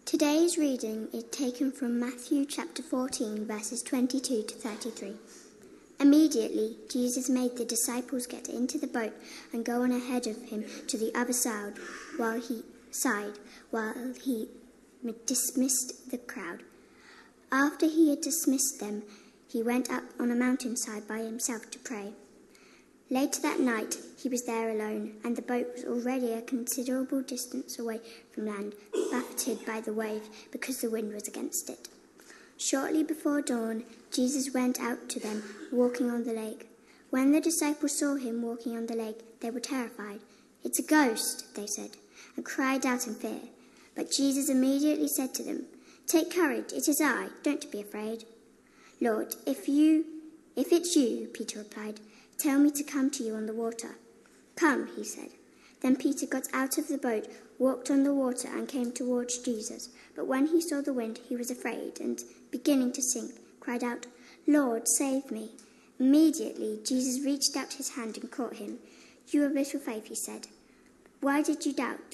Today's reading is taken from Matthew chapter 14, verses 22 to 33. Immediately, Jesus made the disciples get into the boat and go on ahead of him to the other side while he dismissed the crowd. After he had dismissed them, he went up on a mountainside by himself to pray. Later that night, he was there alone, and the boat was already a considerable distance away from land, buffeted by the waves because the wind was against it. Shortly before dawn, Jesus went out to them, walking on the lake. When the disciples saw him walking on the lake, they were terrified. "It's a ghost," they said, and cried out in fear. But Jesus immediately said to them, "Take courage, it is I, don't be afraid." "Lord, if it's you," Peter replied, "tell me to come to you on the water." "Come," he said. Then Peter got out of the boat, walked on the water, and came towards Jesus. But when he saw the wind, he was afraid, and, beginning to sink, cried out, "Lord, save me." Immediately, Jesus reached out his hand and caught him. "You of little faith," he said, Why did you doubt?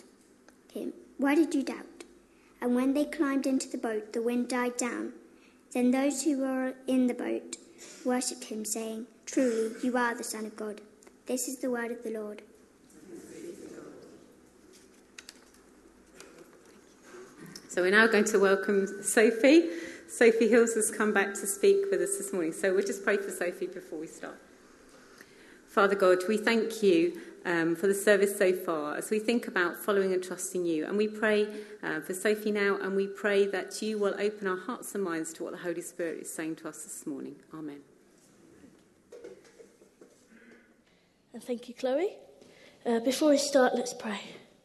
And when they climbed into the boat, the wind died down. Then those who were in the boat worshipped him, saying, "Truly, you are the Son of God." This is the word of the Lord. So we're now going to welcome Sophie. Sophie Hills has come back to speak with us this morning. So we'll just pray for Sophie before we start. Father God, we thank you for the service so far as we think about following and trusting you. And we pray for Sophie now, and we pray that you will open our hearts and minds to what the Holy Spirit is saying to us this morning. Amen. And thank you, Chloe. Before we start, let's pray.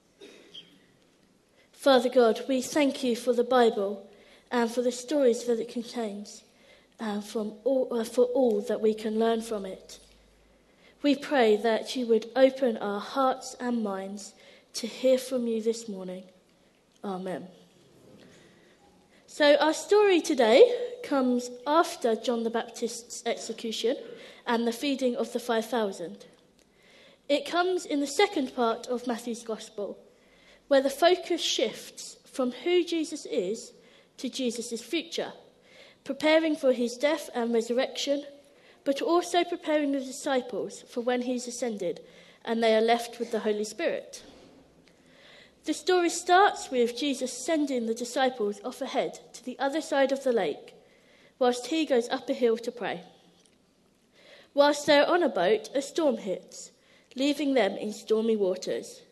Father God, we thank you for the Bible and for the stories that it contains, and for all that we can learn from it. We pray that you would open our hearts and minds to hear from you this morning. Amen. So our story today comes after John the Baptist's execution and the feeding of the 5,000. It comes in the second part of Matthew's Gospel, where the focus shifts from who Jesus is to Jesus' future, preparing for his death and resurrection, but also preparing the disciples for when he's ascended and they are left with the Holy Spirit. The story starts with Jesus sending the disciples off ahead to the other side of the lake, whilst he goes up a hill to pray. Whilst they're on a boat, a storm hits, leaving them in stormy waters.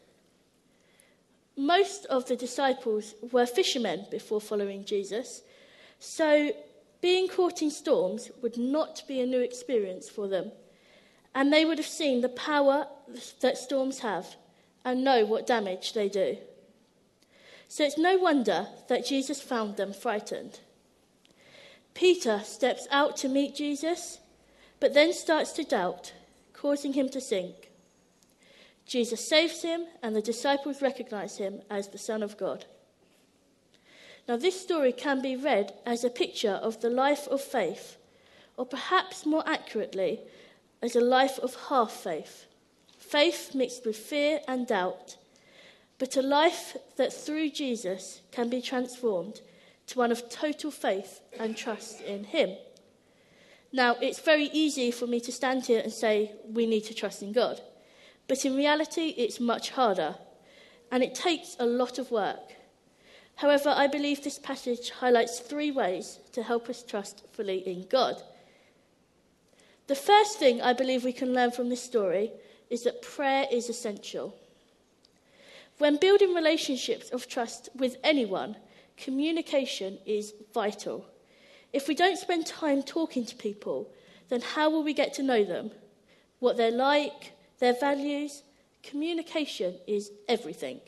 Most of the disciples were fishermen before following Jesus, so being caught in storms would not be a new experience for them, and they would have seen the power that storms have and know what damage they do. So it's no wonder that Jesus found them frightened. Peter steps out to meet Jesus, but then starts to doubt, causing him to sink. Jesus saves him, and the disciples recognize him as the Son of God. Now, this story can be read as a picture of the life of faith, or perhaps more accurately, as a life of half faith. Faith mixed with fear and doubt, but a life that through Jesus can be transformed to one of total faith and trust in him. Now, it's very easy for me to stand here and say we need to trust in God, but in reality, it's much harder, and it takes a lot of work. However, I believe this passage highlights 3 ways to help us trust fully in God. The first thing I believe we can learn from this story is that prayer is essential. When building relationships of trust with anyone, communication is vital. If we don't spend time talking to people, then how will we get to know them? What they're like, their values? Communication is everything.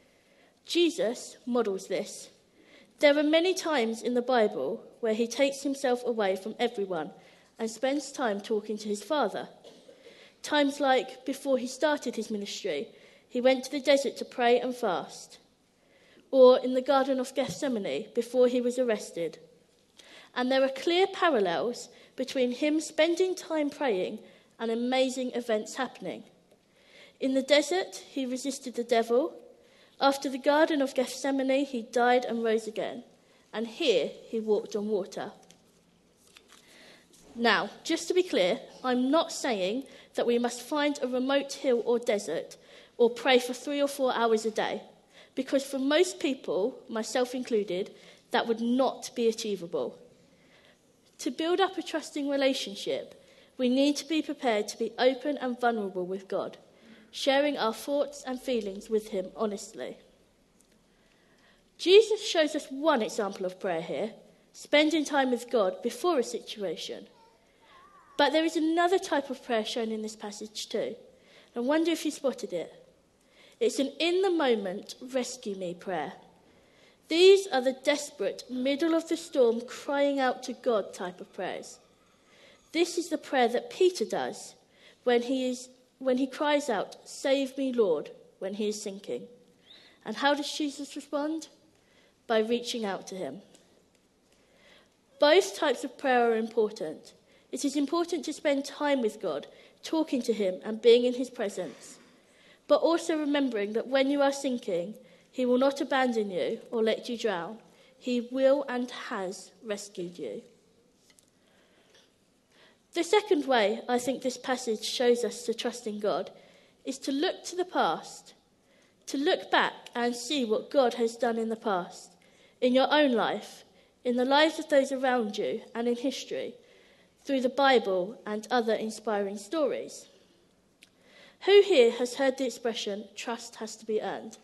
Jesus models this. There are many times in the Bible where he takes himself away from everyone and spends time talking to his Father. Times like before he started his ministry, he went to the desert to pray and fast. Or in the Garden of Gethsemane before he was arrested. And there are clear parallels between him spending time praying and amazing events happening. In the desert, he resisted the devil. After the Garden of Gethsemane, he died and rose again. And here he walked on water. Now, just to be clear, I'm not saying that we must find a remote hill or desert or pray for 3 or 4 hours a day, because for most people, myself included, that would not be achievable. To build up a trusting relationship, we need to be prepared to be open and vulnerable with God, sharing our thoughts and feelings with him honestly. Jesus shows us one example of prayer here, spending time with God before a situation. But there is another type of prayer shown in this passage too. I wonder if you spotted it. It's an in-the-moment, rescue me prayer. These are the desperate, middle-of-the-storm, crying out to God type of prayers. This is the prayer that Peter does when he cries out, "Save me, Lord," when he is sinking. And how does Jesus respond? By reaching out to him. Both types of prayer are important. It is important to spend time with God, talking to him and being in his presence, but also remembering that when you are sinking, he will not abandon you or let you drown. He will and has rescued you. The second way I think this passage shows us to trust in God is to look to the past, to look back and see what God has done in the past, in your own life, in the lives of those around you, and in history, through the Bible and other inspiring stories. Who here has heard the expression, "trust has to be earned"?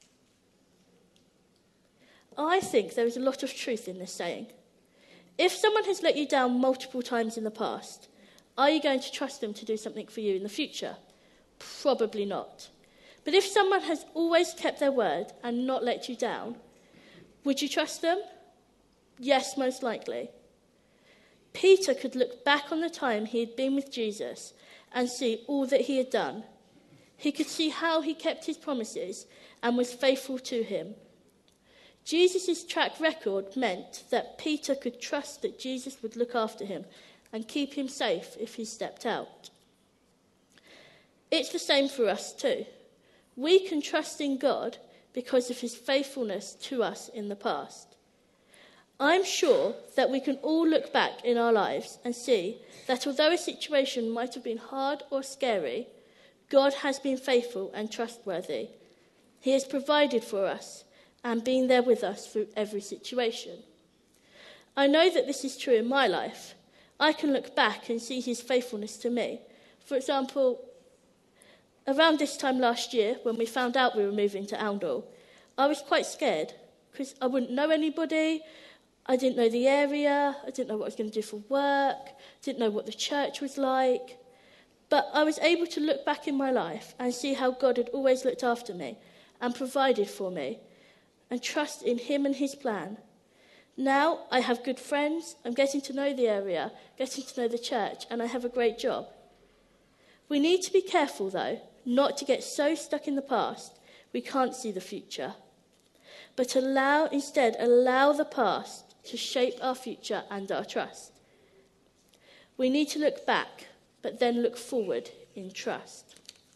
I think there is a lot of truth in this saying. If someone has let you down multiple times in the past, are you going to trust them to do something for you in the future? Probably not. But if someone has always kept their word and not let you down, would you trust them? Yes, most likely. Peter could look back on the time he had been with Jesus and see all that he had done. He could see how he kept his promises and was faithful to him. Jesus' track record meant that Peter could trust that Jesus would look after him and keep him safe if he stepped out. It's the same for us too. We can trust in God because of his faithfulness to us in the past. I'm sure that we can all look back in our lives and see that although a situation might have been hard or scary, God has been faithful and trustworthy. He has provided for us and been there with us through every situation. I know that this is true in my life. I can look back and see his faithfulness to me. For example, around this time last year, when we found out we were moving to Oundle, I was quite scared because I wouldn't know anybody. I didn't know the area, I didn't know what I was going to do for work, didn't know what the church was like. But I was able to look back in my life and see how God had always looked after me and provided for me and trust in him and his plan. Now I have good friends, I'm getting to know the area, getting to know the church, and I have a great job. We need to be careful, though, not to get so stuck in the past we can't see the future, but instead allow the past to shape our future and our trust. We need to look back, but then look forward in trust.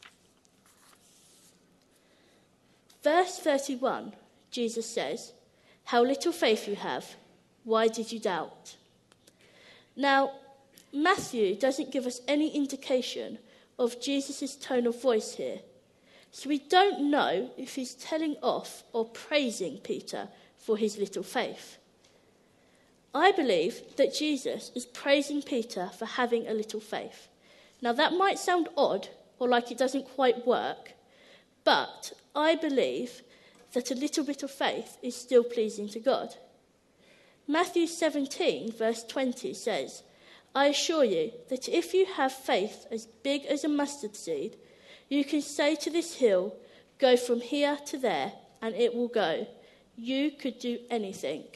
Verse 31, Jesus says, "How little faith you have, why did you doubt?" Now, Matthew doesn't give us any indication of Jesus' tone of voice here, so we don't know if he's telling off or praising Peter for his little faith. I believe that Jesus is praising Peter for having a little faith. Now, that might sound odd or like it doesn't quite work, but I believe that a little bit of faith is still pleasing to God. Matthew 17, verse 20 says, "I assure you that if you have faith as big as a mustard seed, you can say to this hill, 'Go from here to there,' and it will go. You could do anything."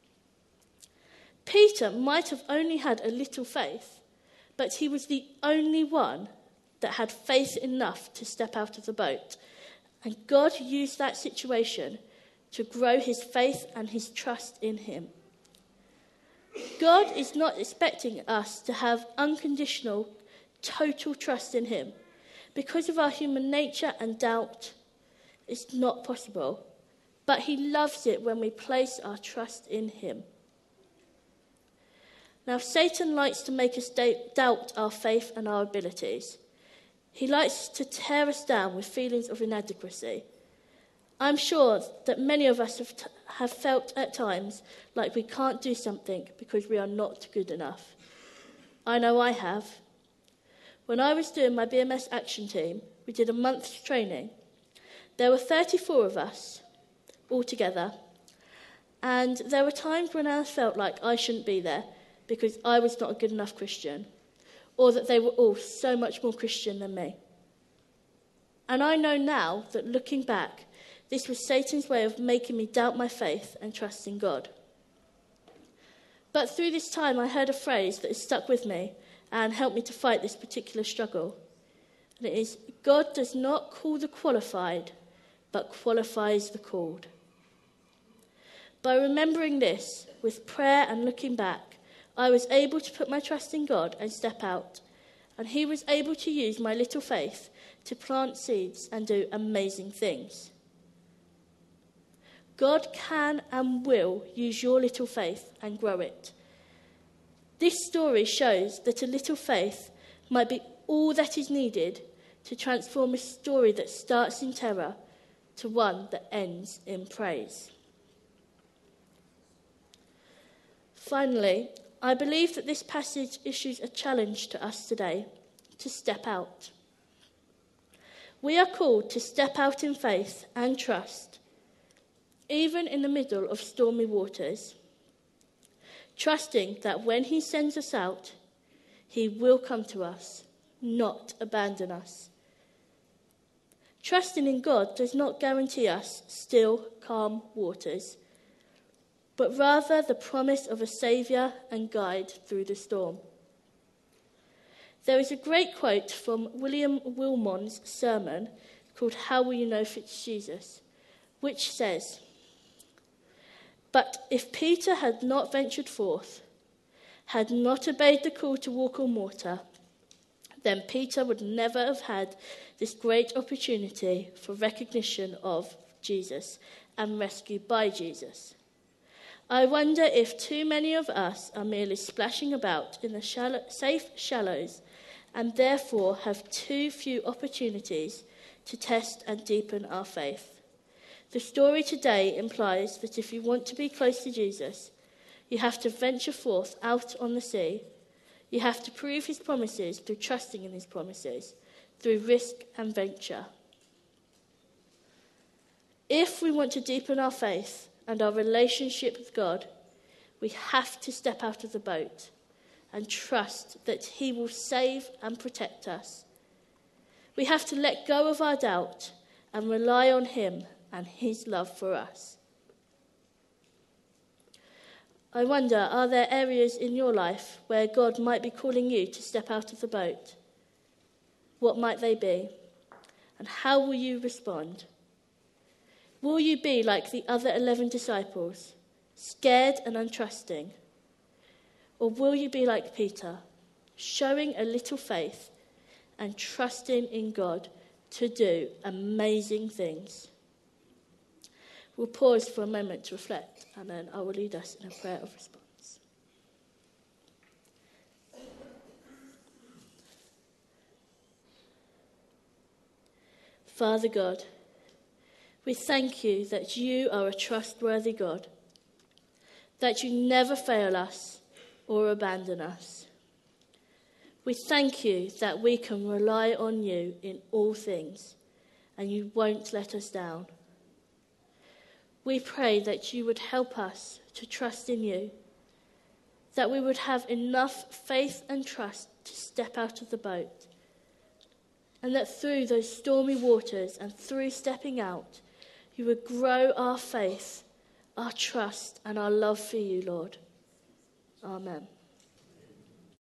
Peter might have only had a little faith, but he was the only one that had faith enough to step out of the boat. And God used that situation to grow his faith and his trust in him. God is not expecting us to have unconditional, total trust in him because of our human nature and doubt. It's not possible. But he loves it when we place our trust in him. Now, Satan likes to make us doubt our faith and our abilities. He likes to tear us down with feelings of inadequacy. I'm sure that many of us have felt at times like we can't do something because we are not good enough. I know I have. When I was doing my BMS action team, we did a month's training. There were 34 of us altogether, and there were times when I felt like I shouldn't be there because I was not a good enough Christian, or that they were all so much more Christian than me. And I know now that looking back, this was Satan's way of making me doubt my faith and trust in God. But through this time, I heard a phrase that has stuck with me and helped me to fight this particular struggle. And it is, God does not call the qualified, but qualifies the called. By remembering this, with prayer and looking back, I was able to put my trust in God and step out. And he was able to use my little faith to plant seeds and do amazing things. God can and will use your little faith and grow it. This story shows that a little faith might be all that is needed to transform a story that starts in terror to one that ends in praise. Finally, I believe that this passage issues a challenge to us today to step out. We are called to step out in faith and trust, even in the middle of stormy waters, trusting that when he sends us out, he will come to us, not abandon us. Trusting in God does not guarantee us still, calm waters, but rather the promise of a saviour and guide through the storm. There is a great quote from William Wilmond's sermon called How Will You Know If It's Jesus, which says, "But if Peter had not ventured forth, had not obeyed the call to walk on water, then Peter would never have had this great opportunity for recognition of Jesus and rescue by Jesus. I wonder if too many of us are merely splashing about in the safe shallows and therefore have too few opportunities to test and deepen our faith. The story today implies that if you want to be close to Jesus, you have to venture forth out on the sea. You have to prove his promises through trusting in his promises, through risk and venture. If we want to deepen our faith and our relationship with God, we have to step out of the boat and trust that he will save and protect us. We have to let go of our doubt and rely on him and his love for us. I wonder, are there areas in your life where God might be calling you to step out of the boat? What might they be? And how will you respond? Will you be like the other 11 disciples, scared and untrusting? Or will you be like Peter, showing a little faith and trusting in God to do amazing things? We'll pause for a moment to reflect, and then I will lead us in a prayer of response. Father God, we thank you that you are a trustworthy God, that you never fail us or abandon us. We thank you that we can rely on you in all things, and you won't let us down. We pray that you would help us to trust in you, that we would have enough faith and trust to step out of the boat, and that through those stormy waters and through stepping out, you would grow our faith, our trust, and our love for you, Lord. Amen.